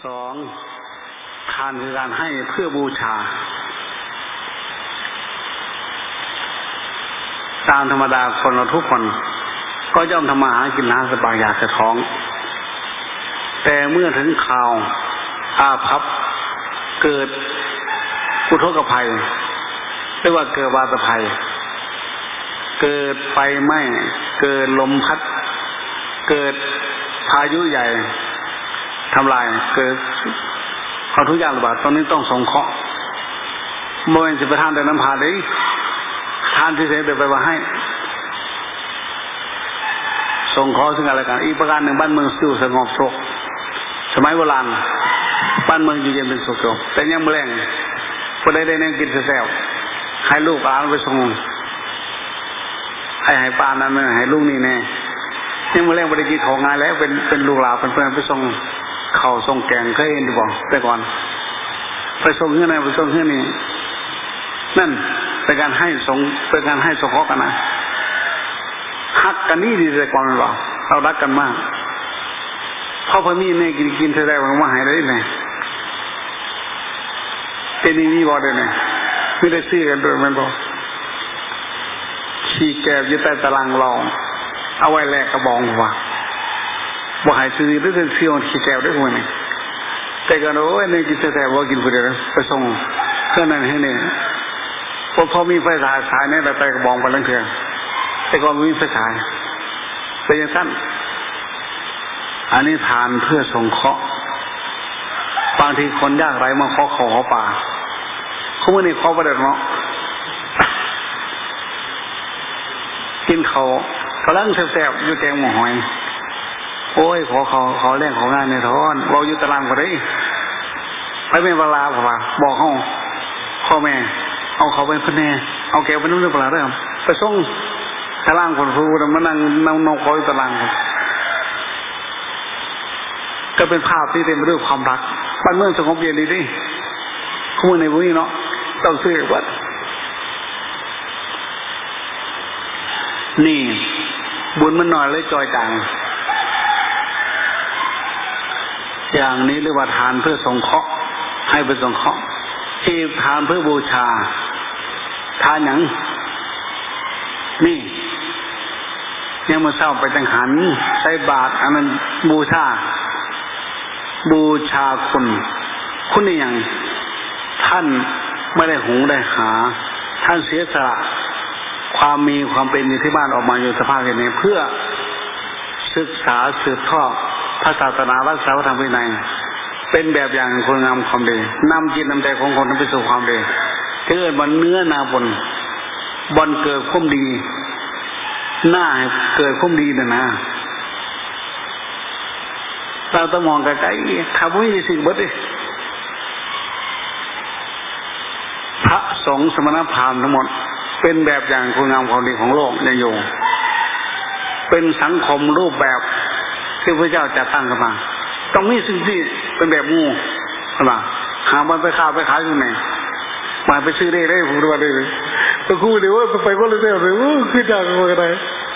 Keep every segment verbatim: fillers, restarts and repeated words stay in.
สองทานคือการให้เพื่อบูชาตามธรรมดาคนเราทุกคนก็ย่อมทำมาหากินหาสบายอยากจะท้องแต่เมื่อถึงข่าวอาภัพเกิดอุทกภัยเรียกว่าเกิดวาตภัยเกิดไฟไหม้เกิดลมพัดเกิดพายุใหญ่ทำลายเกิดความทุกข์ยากลำบากตอนนี้ต้องสงเคราะห์โมเอนสิประทานแต่น้ำพาได้ทานที่เสด็จไปว่าให้สงเคราะห์ซึ่งอะไรกันอีกประการหนึ่งบ้านเมืองอยู่สงบสุขสมัยโบราณบ้านเมืองอยู่เย็นเป็นสุขแต่ยังแมลงพอได้ได้แนวกินแซ่บให้ลูกหลานไปส่งให้ให้ป้านั้นให้ลูกนี่แน่ยังแมลงบริกิจของงานแล้วเป็นเป็นลูกหลานเป็นเพื่อนไปส่งข้าวส่งแกงเคยเห็นดีบ่แต่ก่อนไปส่งเงื่อนไหนไปส่งเงื่อนนี่นั่นเป็นการให้สงเป็นการให้สงเคราะห์กันนะฮักกันนี่ดีแต่ก่อนหรอเรารักกันมากเพราะพอมีเนี่ยกินกินเท่าไรมันมาหายได้ไหมเป็นนี่นี่บอกได้ไหมไม่ได้ซื้อกันด้วยมันบอกขี้แก้วยึดใต้ตารางรองเอาไว้แลกกระบองว่าบ่หายซื้อได้เป็นเสี่ยวขี้แก้วได้คนนี้แต่ก็โอ้ยเนี่ยกินแต่ว่ากินไปเดี๋ยวไปส่งเพื่อนนั่นให้เนี่ยพอพอมีไฟฉายฉายเนี่ยแต่กระบองไปแล้วเถอะแต่ก็มีไฟฉายเป็นอย่างนั้นอันนี้ทานเพื่อสงเคราะห์บางทีคนยากไร้มาขอขอป่าเขาไม่ได้ขอประเด็นเนาะกินเขากำลังแซ่บๆอยู่แกงหมูหอยโอ้ยขอเขาขอแรงของงานในท้อนเราอยู่ตารางก็ได้ไปเป็นเวลาเปล่าบอกเขาพ่อแม่เอาเขาไปพเนเอาแกไปนู่นหรือเปล่าเรื่องไปส่งตารางคนฟูมานั่งนั่งนอนคอยตารางก็เป็นภาพที่เต็มไปด้วยความรักบ้านเมืองสงบเย็นดีดิคู่มือในพวกนี้เนาะต้องซื้อวัดนี่บุญมันหน่อยเลยจอยจังอย่างนี้เรียกว่าทานเพื่อสงเคราะห์ให้ไปสงเคราะห์ที่ทานเพื่อบูชาทานอย่างนี่ยังมาเศร้าไปจังหันใส่บาตรอันนั้นบูชาบูชาคุณคุณนี่อย่างท่านไม่ได้หุงได้หาท่านเสียสละความมีความเป็นอยู่ที่บ้านออกมาอยู่สภาพอย่างนี้เพื่อศึกษาสืบทอดพระศาสนารักษาพระธรรมวินัยเป็นแบบอย่างคนงามความดีนำจิตนำใจของคนไปสู่ความดีเกิดบนเนื้อนาบนบนเกิดความดีหน้าเกิดความดีนะนะเราต้องมองไกลๆทำไม่มีสิ่งบัดดิพระสงฆ์สมณพราหมณ์ทั้งหมดเป็นแบบอย่างคุณงามความดีของโลกยังอยู่เป็นสังคมรูปแบบที่พระเจ้าจัดตั้งขึ้นมาต้องมีสิ่งที่เป็นแบบงูใช่ไหมหามันไปข้าวไปขายอยู่ไหนมาไปซื้อได้ได้ผมดูได้เลยไปคู่เดี๋ยวว่าไปก็เลยได้เลยขึ้นจากอะไร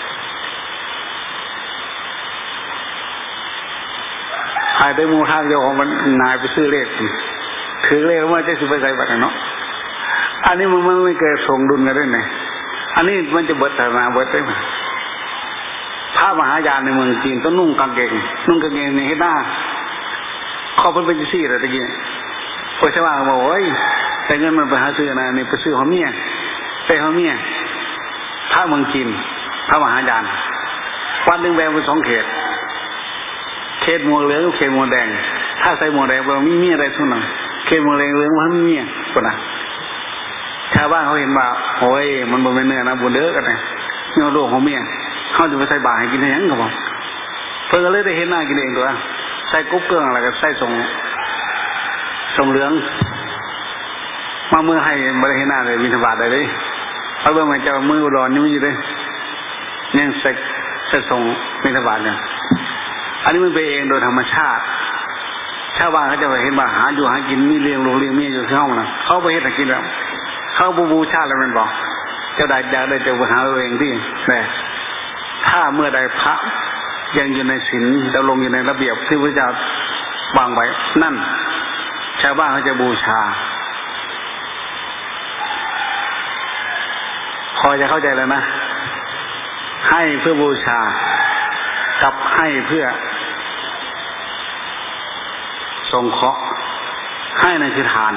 หายได้มูทางเดียวของมันนายไปซื้อเลขถือเลขว่าจะซื้อไปใส่บัตรเนาะอันนี้มันไม่เกิดส่งดุลกันด้วยไงอันนี้มันจะเบิดศาสนาเบิดได้ไหมพระมหายานในเมืองจีนต้องนุ่งกางเกงนุ่งกางเกงในให้หน้าเขาเป็นเป็นซี่อะไรตะกี้พอชาวบ้านบอกว่าแต่เงินมันไปหาซื้อนะนี่ไปซื้อหอมเมียไปหอมเมียพระเมืองจีนพระมหายานวันหนึ่งแบ่งเป็นสองเขตเขตมัวเหลืองเขตมัวแดงถ้าใส่มัวแดงเรามีเมียอะไรทุกหนึ่งเขตมัวเหลืองเหลืองมันมีเมียคนน่ะชาวบ้านเขาเห็นว่าโอ้ยมันบ่เป็นเนื้อนะบุญเด้อกันไงเนื้อลูกของเมียเขาจะไปใส่บาตรให้กินให้ยังกับผมเพื่อเลยได้เห็นหน้ากินเองตัวใส่กุ๊กเกลืออะไรก็ใส่ส่งส่งเหลืองมาเมื่อให้บริเห็นหน้าเลยมีธบาตเลยเอาเรื่องมันจะมือร้อนยุ่งอยู่เลยยังใส่ใส่ส่งมีธบาตเนี่ยอันนี้มันไปเองโดยธรรมชาติชาวบ้านเขาจะไปเห็นว่าหาอยู่หากินมีเลี้ยงลูกเลี้ยงเมียอยู่ที่ห้องนะเขาไปเห็นแต่กินแล้วเขาบูบูชาติแล้วมันบอกเจ้าได้อยากได้เจ้าไปหาเองที่แต่ถ้าเมื่อใดพระยังอยู่ในศีลดำรงอยู่ในระเบียบที่พระเจ้าวางไว้นั่นชาวบ้านเขาจะบูชาพอจะเข้าใจแล้วนะให้เพื่อบูชากับให้เพื่อสงเคราะห์ให้ในคือทาน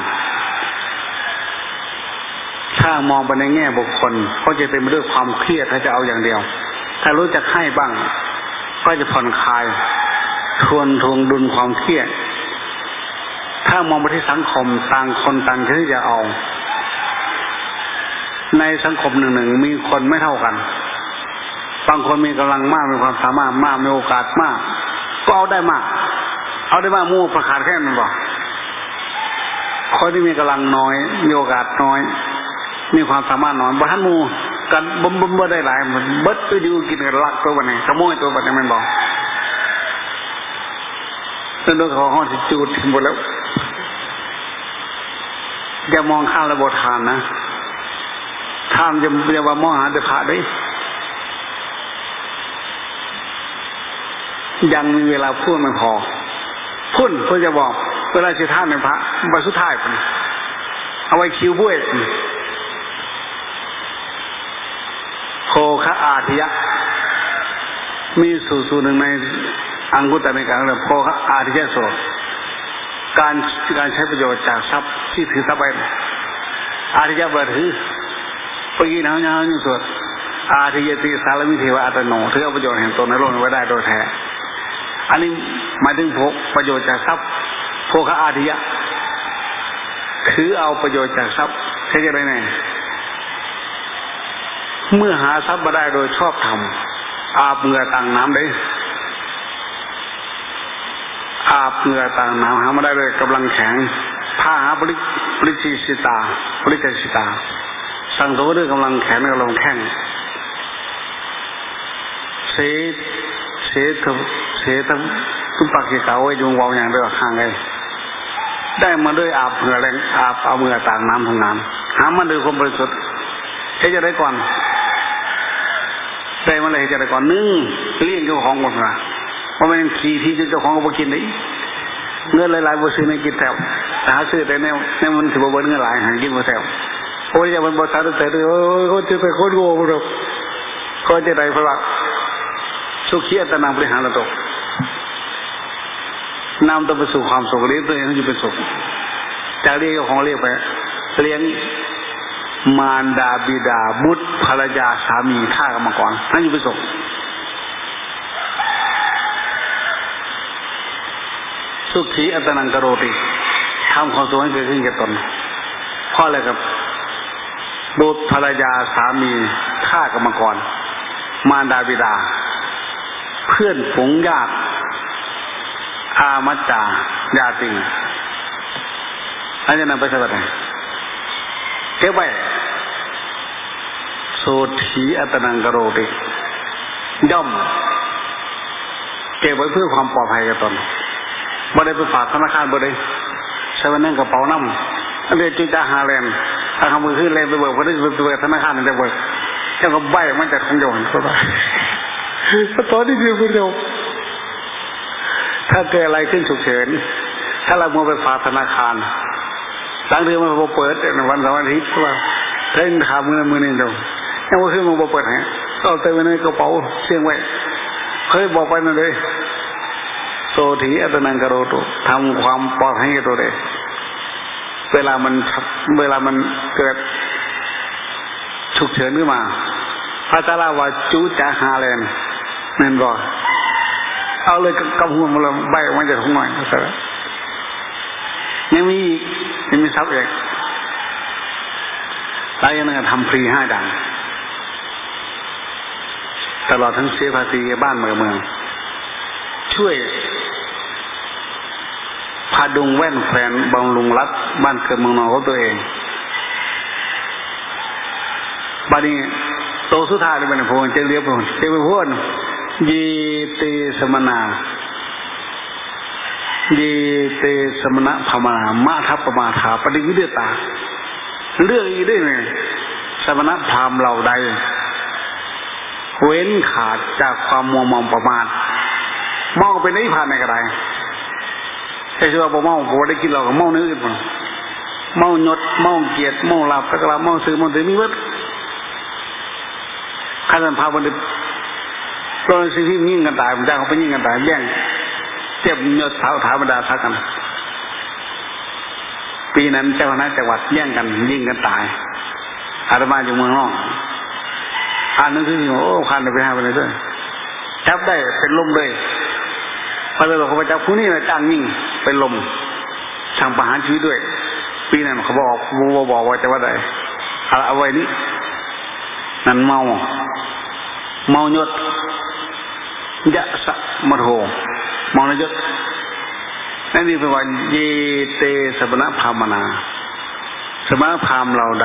ถ้ามองไปในแง่บุคคลก็จะเต็มไปด้วยความเครียดถ้าจะเอาอย่างเดียวถ้ารู้จักให้บ้างก็จะผ่อนคลายทวนทวงดุลความเครียดถ้ามองไปที่สังคมต่างคนต่างที่จะเอาในสังคมหนึ่งๆมีคนไม่เท่ากันบางคนมีกำลังมากมีความสามารถมากมีโอกาสมากก็เอาได้มากเอาได้มากมู่ประกาศแค่นั้นบอกคนที่มีกำลังน้อยมีโอกาสน้อยมีความสามารถน้อยบ้านมู่กันบ่มบ่มบ่ได้หลายเหมือนเบิดไปดูกินกันลักตัวบันไหนขโมยตัวบันไหนมันบอกนั่นโดยเขาห้องที่จูดหมดแล้วอย่ามองข้ามระบบทานนะทานจะจะว่ามองหาแต่พระได้ยังมีเวลาพูดไม่พอพูดเพื่อจะบอกเวลาจะท่านในพระใบสุดท้ายไปเอาไว้คิวบุ้ยโภคะอาทิยะมีสูตรสูตรหนึ่งในอังคุตตนิกายเรียกโภคะอาทิยะโสการการใช้ประโยชน์จากทรัพย์ที่ถือทรัพย์ไปอาทิยะเบอร์ถือปกินเขาเนี่ยเขาอยู่สวดอาทิยติสารมิเทวะอัตโนถือเอาประโยชน์แห่งตนในโลกไว้ได้โดยแท้อันนี้หมายถึงพกประโยชน์จากทรัพย์โภคะอาทิยะคือเอาประโยชน์จากทรัพย์ใช่ไหมไงเมื่อหาทรัพย์มาได้โดยชอบธรรมอาบเหงื่อต่างน้ำได้อาบเหงื่อต่างน้ำหามาได้โดยกำลังแข็งผ้าหาปริปริจิสิตาปริจิสิตาสั่งสมด้วยกำลังแข็งกำลังแข็งเสเสทเสททุปักขีเก่าไว้ยุงวาวอย่างเดียวห่างไงได้มาด้วยอาบเหงื่อแรงอาบเอาเหงื่อต่างน้ำทั้งนั้นหามาด้วยความบริสุทธิ์ให้จะได้ก่อนได้มาเลยจะได้ก่อนนึ่งเลี้ยงเจ้าของก่อนนะเพราะมันขี่ที่เจ้าของก็ไปกินได้เงินหลายๆบริษัทในกินแถวหาซื้อแต่แนวแนวมันถือว่าเงินหลายหากินมาแถวโอ้ยอย่ามันบริษัทแต่โอ้ยเขาจะไปโคตรโง่เราเขาจะได้เพราะว่าสุขีอัตนามบริหารระบบนำตัวไปสู่ความสุขเลี้ยงตัวเองให้อยู่เป็นสุขจากเรียกของเรียกไปเลี้ยงมารดาบิดาบุตรภรรยาสามีฆ่ากันมาก่อนนั่นอยู่เป็นสุขสุขีอัตนังกโรติทำความสุขให้เกิดขึ้นแก่ตนเพราะอะไรครับบุตรภรรยาสามีฆ่ากันมาก่อนมารดาบิดาเพื่อนฝูงญาติอามัจจาญาติงอันนี้นำไปสวัสดิ์เก็บไว้โสถีอัตนังกโรติย่อมเก็บไว้เพื่อความปลอดภัยกับตนบ่ได้ไปฝากธนาคารบ่ได้ใช้ไว้ในกระเป๋าน้ำอันนี้จุจ้าหาแลนถ้าทำมือขึ้นแลนไปเบิกบ่ได้ไปเบิกธนาคารนั่นจะเบิกเจ้าก็ใบมันจะของโยนก็ได้ตอนนี้เดียวเดียวถ้าเกิดอะไรขึ้นฉุกเฉินถ้าเราโมไปฝากธนาคารหลังเดือนมันพอเปิดในวันเสาร์อาทิตย์ว่าเล่นขามือมือหนึ่งเดียวยังว่าขึ้นมันพอเปิดฮะก็เอาเต็มไว้ในกระเป๋าเสี่ยงไว้เคยบอกไปนั่นเลยโสถีอัตนังกโรตุทำความปลอดภัยให้ตัวเองเวลามันเวลามันเกิดฉุกเฉินขึ้นมาพระเจ้าลาวาจูจ่าฮาแลนนั่นบอกเอาเลยกำหัวมาเลยใบมันจะทุ่งหน่อยก็เสร็จยังมียังมีทรัพย์อีกหลายอย่างนึงทำฟรีห้าดังตลอดทั้งเสียภาษีบ้านเมืองเมืองช่วยพาดุงแว่นแฟนบำรุงรัฐบ้านเกิดเมืองนอนของตัวเองบัดนี้โตสุดท้ายเลยเป็นพวงเจ้าเรียบพวงเจ้าเป็นพวงยีเตสมนายีเตสมณะพมามาทัพปมาถาปฏิวิเดตาเรื่องอีกได้ไหมสมณะพราหมณ์เหล่าใดเว้นขาดจากความมัวเมาประมาทมองไปในผ่านในกระไรไอ้ที่ว่าบ่เมาบ่ได้กินเหล้าก็เมาเนื้ออื่นบ่เมายศเมาเกียรติเมาลาภตะกร้าเมาซื้อเมาถือมีเบิดข้าท่านพาบ่ได้ตอนสิที่ยิงกันตายมันจ้างเขาไปยิงกันตายแย่งเจ็บยศเท้าธรรมดาซักกันปีนั้นเจ้าคณะจังหวัดแย่งกันยิงกันตายอาตมาอยู่เมืองนอกอ่านหนังสือโอ้คันไปหาไปเลยด้วยจับได้เป็นลมเลยพระเจ้าเขาไปจับผู้นี้นะจ้างยิงเป็นลมช่างประหารชีวิตด้วยปีนั้นเขาบอกบอกบอกว่าจะว่าได้เอาไว้นี้นั่นเมาเมายศยะสะมะโทเมายศนั่นนี่เป็นว่าเยเตสมณพรามนาสมณพราหมณ์เราใด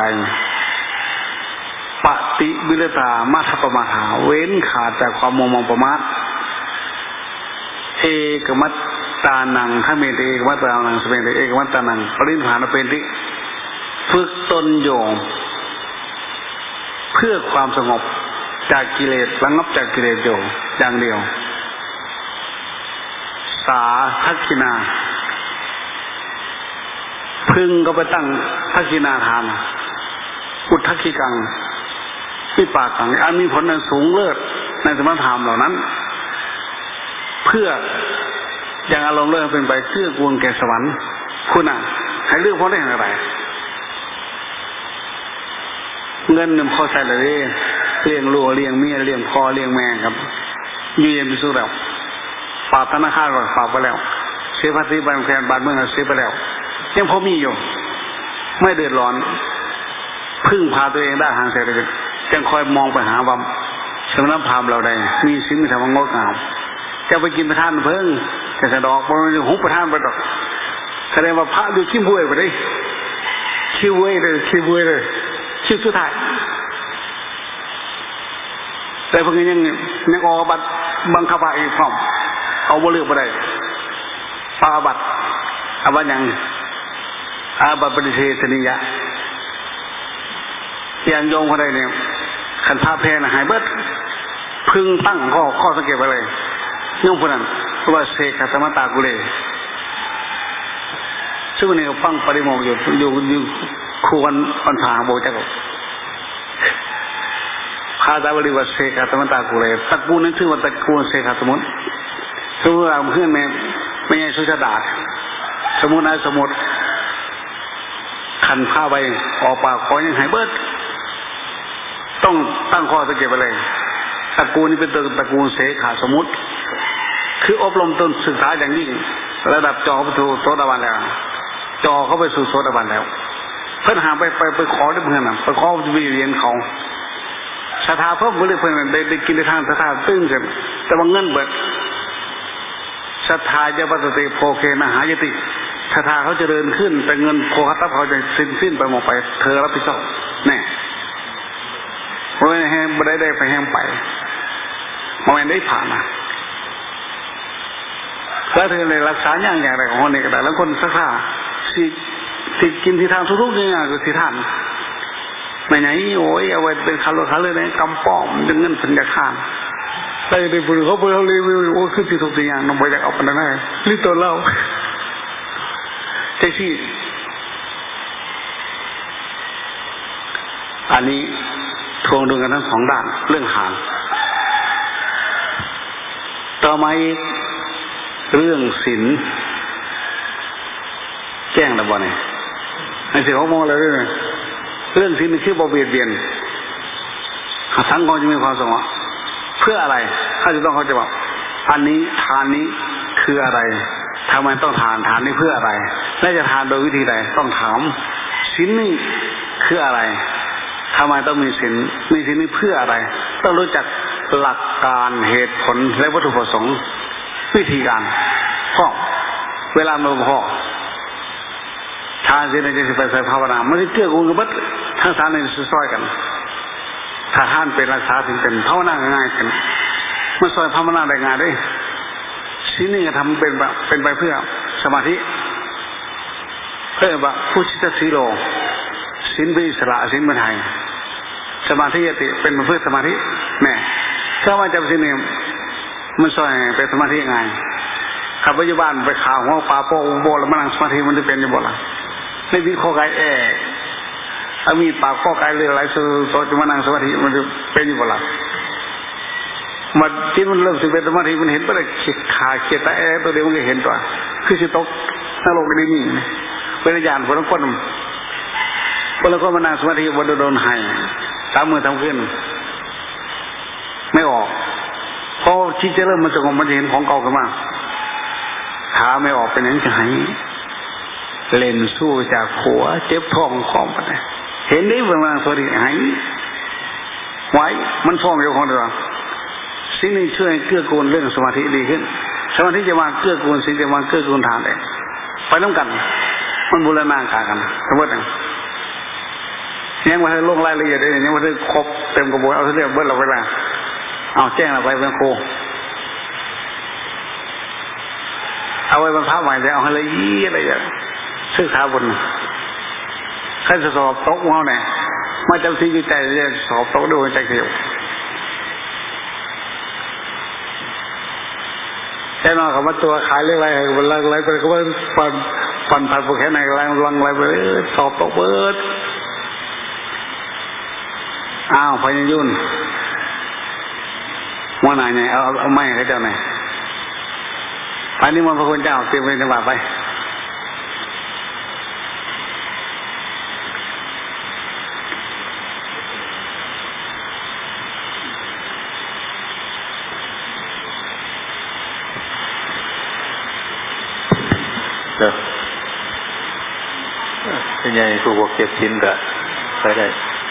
ปฏิบิลตามาทัปมาหาเว้นขาดจากความมัวเมาประมาทเอกมัตตานังถ้าเมตเอกมัตตานังสเปนเอกมัตตานังปรินิพพานเป็นที่ฝึกตนโยมเพื่อความสงบจากกิเลสระงับจากกิเลสโยอย่างเดียวสาทักขินาพึงก็ไปตั้งทักขินาทานอุทธักขิกังวิปากกังอันมีผลอันสูงเลิศในสมณธรรมเหล่านั้นเพื่ออย่างอารมณ์เลิศเป็นไปเพื่อกูลแก่สวรรค์คุณอ่ะให้เลือกเพราะได้อย่างไรเงินเนี่ยพอใส่เลยเลี้ยงลูกเลี้ยงเมียเลี้ยงพ่อเลี้ยงแม่ครับอยู่เย็นไปสู้แล้วฝากธนาคารก็ฝากไปแล้วเสียภาษีบ้านแฟนบ้านเมืองเสียไปแล้วยังพอมีอยู่ไม่เดือดร้อนพึ่งพาตัวเองได้ทางเศรษฐกิจจึงคอยมองไปหาว่าสมณพราหมณ์เราใดมีสิ่งมีธรรมงดงามจะไปกินประทานเพิ่งจะสะดอกบริเวณหุบประทานไปดอกแสดงว่าพระดูขี้บุ้ยไปเลยขี้บุ้ยเลยขี้บุ้ยเลยขี้สุดท้ายแต่พวกนี้ยังยังออกบัตรบังคับอีกพร้อมเอาบ่เลือกไปได้ปาบัตรอาบัตยังอาบัตปฏิเสธนิยะอย่างโยงเขาได้เนี่ยขันท่าแพนหายเบิดพึงตั้งข้อข้อสังเกตไปเลยโยงผู้นั้นว่าเสกธรรมตากุเลซึ่งวันนี้ก็ฟังปริโมกอยู่อยู่อยู่คู่วันวันพาโบจักรพาดาวลีวัเสกธรรมตากุเลตระกูลนั้นชื่อว่าตระกูลเสกสมุนซึ่งเราเพื่อนแม่ไม่ใช่สุชาดาสมุนนะสมุนขันผ้าใบออกปากคอยยังหายเบิดต้องตั้งข้อสังเกตไปเลยตระกูลนี้เป็นตระกูลเสขาสมุนคืออบรมตนศึกษาอย่างยิ่งระดับจอไปสู่โสดาบันแล้วจอเขาไปสู่โสดาบันแล้วเพื่อนหาไปไปไปขอได้เพื่อนน่ะไปขอจะไปเรียนเขาศรัทธาเพิ่มเพื่อนเพื่อนได้ได้กินได้ทางศรัทธาตึ้งเสร็จแต่ว่าเงินเบิดศรัทธาจะปัสติโพเคนะหายติศรัทธาเขาจะเดินขึ้นแต่เงินโคคัตเขาจะสิ้นสิ้นไปหมดไปเธอรับผิดชอบแน่เพราะแห้งไม่ได้ได้ไปแห้งไปมาแม่ได้ผ่านนะแล้วเธอเลยรักษาอย่างอย่างไรของคนนี้ก็ได้แล้วคนสักท่าสิสิกินที่ทางทุกๆอย่างก็สิท่านไม่ไหนโอ้ยเอาไว้เป็นคาร์โลคาร์เลยนะกำป้อมดึงเงินสัญญาข้ามไปในบุญเขาไปเขาเลยโอ้ขึ้นที่ทุกอย่างน้องไปจากเอาไปได้รีบตัวเล่าใช่สิอันนี้ทวงดูกันทั้งสองด้านเรื่องหางต่อมาอีกเรื่องศีลแจ้งแล้วบ่เนี่ยไอ้เสียเขามองอะไรด้วยเรื่องศีลนี่คือบ่เบียดเบียนทั้งกองจะมีความสงบเพื่ออะไรถ้าจะต้องเขาจะบอกอันนี้ทานนี้คืออะไรทำไมต้องทานทานนี้เพื่ออะไรและจะทานโดยวิธีใดต้องถามศีลนี่คืออะไรทำไมต้องมีศีลมีศีลนี่เพื่ออะไรต้องรู้จักหลักการเหตุผลและวัตถุประสงค์วิธีการพ่อเวลามาพ่อทานศีลในใจสิไปใส่ภาวนาไม่ได้เกื้อกูลกันบัดทั้งสามในซอยกันถ้าท่านเป็นรักษาศีลเป็นภาวนาง่ายกันมันซอยภาวนาได้ง่ายได้ศีลนี่จะทำเป็นแบบเป็นไปเพื่อสมาธิเพื่อแบบผู้ชิตสีโลศีลเป็นอิสระศีลเป็นไทยสมาธิยติเป็นเพื่อสมาธิแน่ถ้าว่าจะเป็นศีลเนี่ยมันซอยเป็นสมาธิยังไงขับปัจจุบันไปข่าวหัวปลาโป้โบแล้วมานั่งสมาธิมันจะเป็นยังไงล่ะไม่มีข้อไก่แอ่ถ้ามีปากข้อไก่เรื่องอะไรสุดจะมานั่งสมาธิมันจะเป็นยังไงล่ะมันที่มันเริ่มสิเป็นสมาธิมันเห็นไปเลยขาเขียดตาแอ่ตัวเดียวมันก็เห็นตัวคือสิตกนรกได้นี่เป็นญาณคนละคนคนละคนมานั่งสมาธิวันโดนหายตามมือทำขึ้นไม่ออกเพราะที่จะเริ่มมันสงบมันจะเห็นของเก่าขึ้นมาขาไม่ออกเป็นอย่างจะหายเล่นสู้จากหัวเจ็บท้องของมันเห็นได้เวลาสมาธิหายไว้มันฟ้องอยู่ของเราสิ่งนี้ช่วยเกื้อกูลเรื่องสมาธิดีขึ้นสมาธิจะมาเกื้อกูลสิ่งจะมาเกื้อกูลทางได้ไปต้องกันมันบูรณาการกันสมมติอย่างยังมาให้ลงรายละเอียดได้ยังมาให้ครบเต็มกระบวนเอาเรื่องเบิดเราไปละเอาแจ้งเราไปเป็นโคเอาไว้บรรทัดใหม่จะเอาให้ละเอียดอะไรอย่างศึกษาบนใครจะสอบตกเขาเนี่ยมาจำสิ่งใจจะสอบตกด้วยใจเขียวแค่นอนกับว่าตัวขายเรื่องอะไรมันลังอะไรไปก็ว่าฟันฟันผัดพวกแค่ไหนลังลังอะไรไปสอบตกเบิดอ้าวพญายุ่นว่าไหนไงเอาเอาไม้ให้เจ้าไหนไปนี่มันพระคุณเจ้าเตรียมไว้จังหวะไปเด้อเป็นไงผู้บวกเก็บชิ้นกะไปได้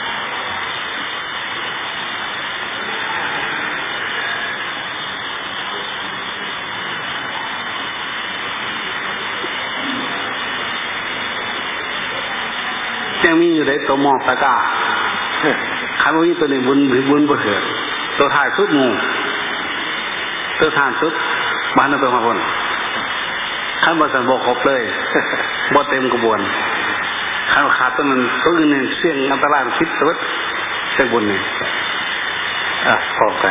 ยังมีอยู่ในตัวหมอกตะก้าคันว่ามีตัวหนึ่งบุญบุญบุญเหิดตัวถ่ายสุดงูตัวทานสุดบ้านนั่นเป็นมาบนขั้นบริษัทบอกครบเลยบอเต็มกระบวนขั้นขาดตัวนั้นตัวอื่นเนี่ยเสี่ยงอันตรายคิดตัวเสี่ยงบุญเนี่ยอ่ะพอกัน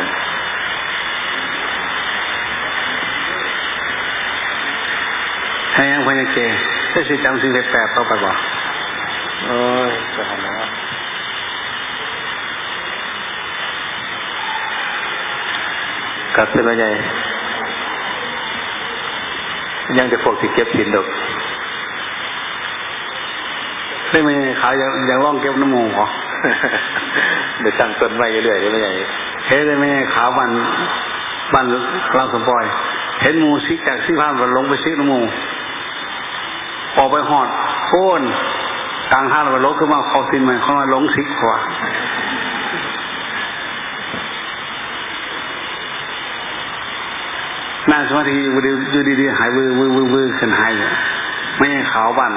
ให้ยังพญาเกศได้สิจำสิ่งแปลกๆต่อไปบ่โอ้ยจะทำนะกลับเป็นไงยังจะพวกที่เก็บสินดอกไม่ไม่ขายอย่างอย่างร่องเก็บน้ำมูกเหรอเดี๋ยวตั้งต้นไว้เรื่อยๆได้ไหมไงเฮ้ยได้ไหมขาวบันบันเราสมปอยเห็นมูซิกจากซิพานมันลงไปซิกน้ำมูออกไปหอดโค่นกลางท่าเราลงขึ้นมาเขาสินมันเขามาลงซิกกว่านั่งสมาธิอยู่ดีๆหายวือวือวือวือขึ้นหายเลยไม่ใช่ขาวบัน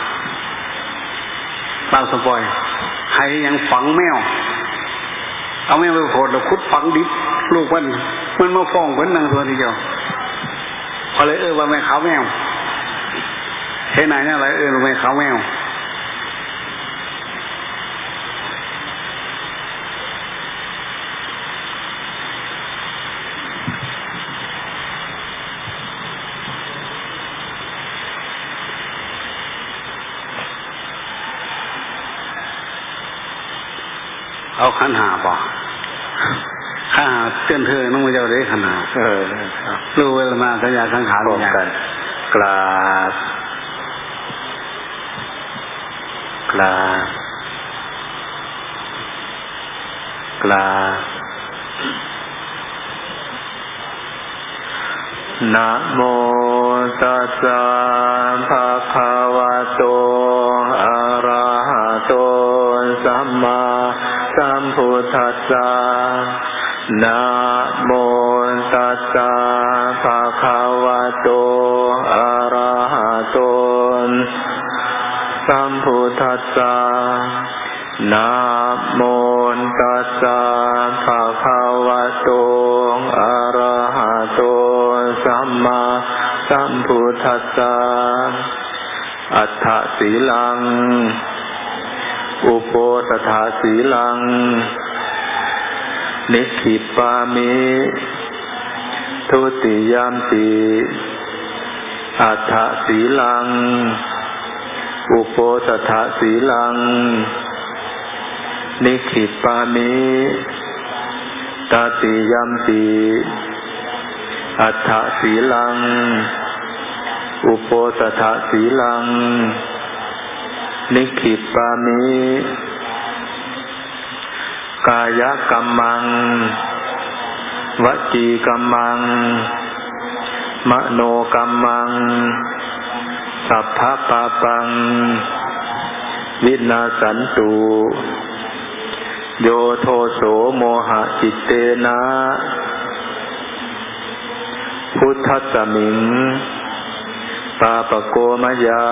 บางสปอยหายยังฝังแมวเอาแมวไปโผล่แล้วคุดฝังดิบลูกมันมันมาฟ้องเหมือนนางตัวทีเดียวพอเลยเออว่าแม่ขาวแมวเห็นไหนเนี่ยอะไรเออแม่ขาวแมวเอาขันหาป่ะขันหาเตือนเธอน้องมาเจ้าได้ขันหาเออรู้เวลามาสัญญาสังขารอย่างกันกราบกราบกราบนะโมตัสสะภะคะวะโตอะระหะโตสัมมาสัมพุทธัสสะนะโมตัสสะภะคะวะโตอะระหะโตสัมพุทธัสสะนะโมตัสสะภะคะวะโตอะระหะโตสัมมาสัมพุทธัสสะอัฏฐศีลังอุโปสถาศีลังนิคิปปามิทุติยามปิอัฏฐศีลังอุโปสัทธศีลังนิขิปามิตติยัมปิอัฏฐศีลังอุโปสัทธศีลังนิขิปามิกายกัมมังวจีกัมมังมโนกัมมังสัพพะปาปังวินาสันตุโยโทโสโมหะจิตเตนะพุทธัสสมิงปาปโกมยา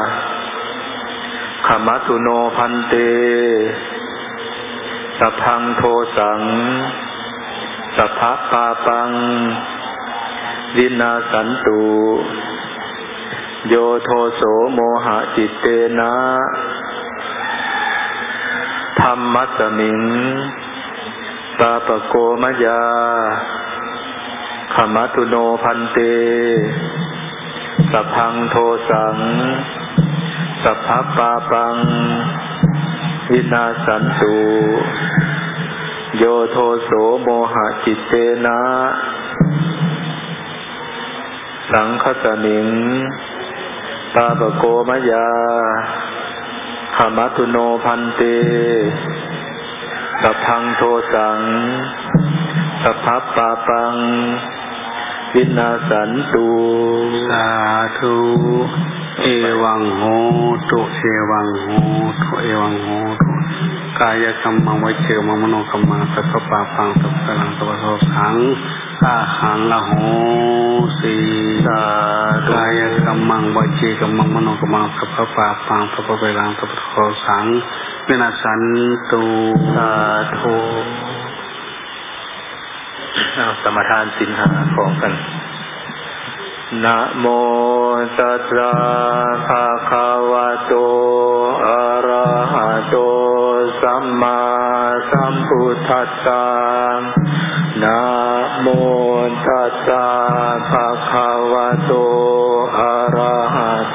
ขมัตุโนพันเตสัพพังโทสังสัพพะปาปังวินาสันตุโยโทโสโมหะจิตเตนะธัมมัสสมิงปาปโกมยาขมัตุโนพันเตสัพพังโทสังสัพพะปาปังวินาสันตุโยโทโสโมหะจิตเตนะสังคสมิงปาปโกมยาขมัตุโนพันเตสัพพังโทสังสัพพะปาปังวินาสันตุสาธุเอวังโหตุเอวังโหตุเอวังโหตุกายกรรมังวจีกรรมังมโนกรรมังสัพพะปาปังสัพพะลังสัพพะโสสังอาหังอโหสิสากายกรรมังวจีกรรมังมโนกรรมังสัพพะปาปังสัพพะลังสัพพะโสสังวินาสันตุสาธุสมทานศีลห้าของกันนะโมตัสสะภะคะวะโตอะระหะโตสัมมาสัมพุทธัสสะนะโมตัสสะภะคะวะโตอะระหะโต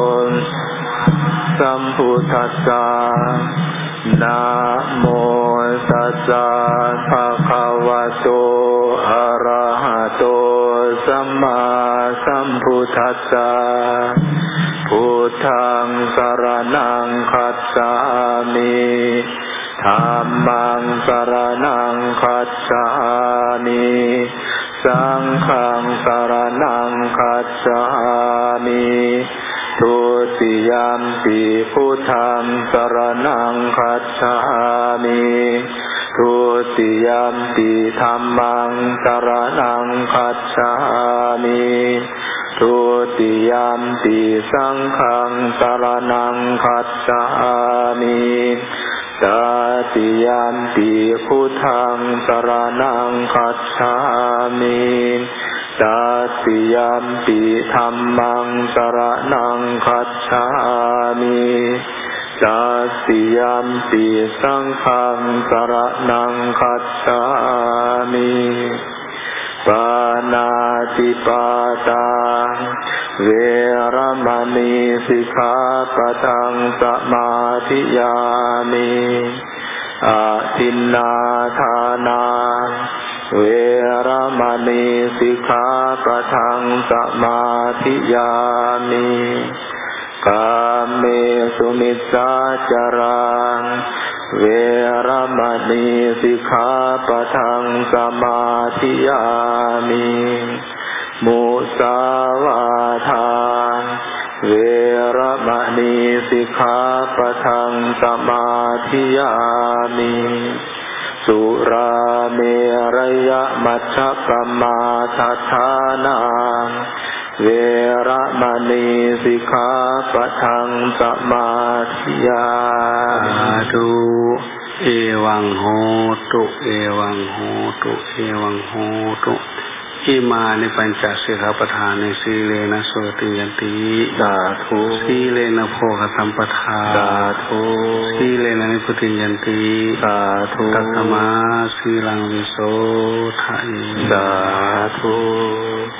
สัมพุทธัสสะนะโมตัสสะภะคะวะโตอะระหะโตสัมมาสัมพุทธัสสะพุทธังสรณังคัจฉามิธัมมังสรณังคัจฉามิสังฆังสรณังคัจฉามิทุติยัมปิพุทธังสรณังคัจฉามิทุติยัมปิธัมมังสรณังคัจฉามิทุติยัมปิสังฆังสรณังคัจฉามิตติยัมปิพุทธังสรณังคัจฉามิตติยัมปิธัมมังสรณังคัจฉามิตติยัมปิสังฆังสรณังคัจฉามิปานาติปาตาเวรมณีสิกขาปะทังสมาธิยามิอาทินนาทานาเวรมณีสิกขาปะทังสมาธิยามิกาเมสุมิจฉาจาราเวรมณีสิกขาปะทังสมาธิยามิมุสาวาทาเวรมณีสิกขาปะทังสมาธิยามิสุราเมรยมัชฌัปปมาทัฏฐานาเวรมณีสิกขาปะทังสมาธิยามิเอวังโหตุเอวังโหตุเอวังโหตุอิมานิปัญจสิกขาปทานิสีเลนะโสติยันติสาธุสีเลนะโภคสัมปทาสาธุสีเลนะนิพุติยันติสาธุตัสมาสีลังวิโสทะเยสาธุ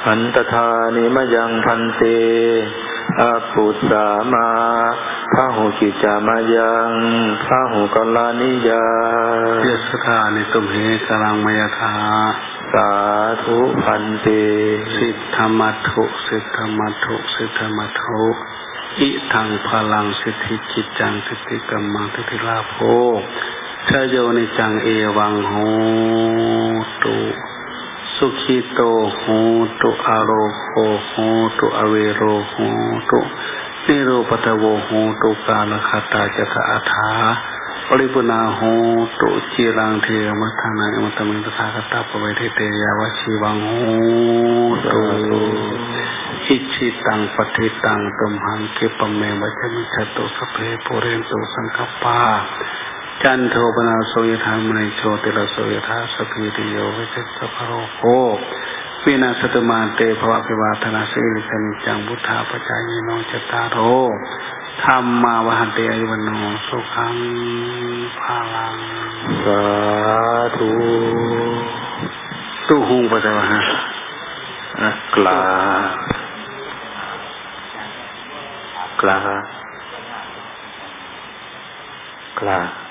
อันตทานิมยังพันเตอาปุสสามาพระหูกิจจามายังพระหูกัลลานิยาเยสธานิตุมเหกลังมยธาสาธุพันเตสิทธมัทถุสิทธมัทถุสิทธมัทถุอิทังพลังสิทธิจิตจังสิทธิกัมมังสิทธิลาโภชโยนิจังเอวังโหตุสุขิโตโหตุอโรโหโหตุอเวโรโหตุนิโรปตโวโหตุกาลคตาจตอาถาปริปุณาโหตุจิรังเทมัทธานังอมตะมิงตถาคตาปเวทิเตยาวชีวังโหตุอิชิตังปฏิตังตุมหังคิปเมวัจมิจตุสเพปุเรนตุสังคปาจันโทปนาโสยธามณิโชติระโสยธาสพีติโยวิเศษสภโรโภวินาศตุมาเตภวะปิวาทนาสิริสนิจังพุทธาปจายโนจตารโหธรรมาวหันเตอยวโนสุขังภาลังสาธุตุหุงปัจจวะฮะกลากลากลา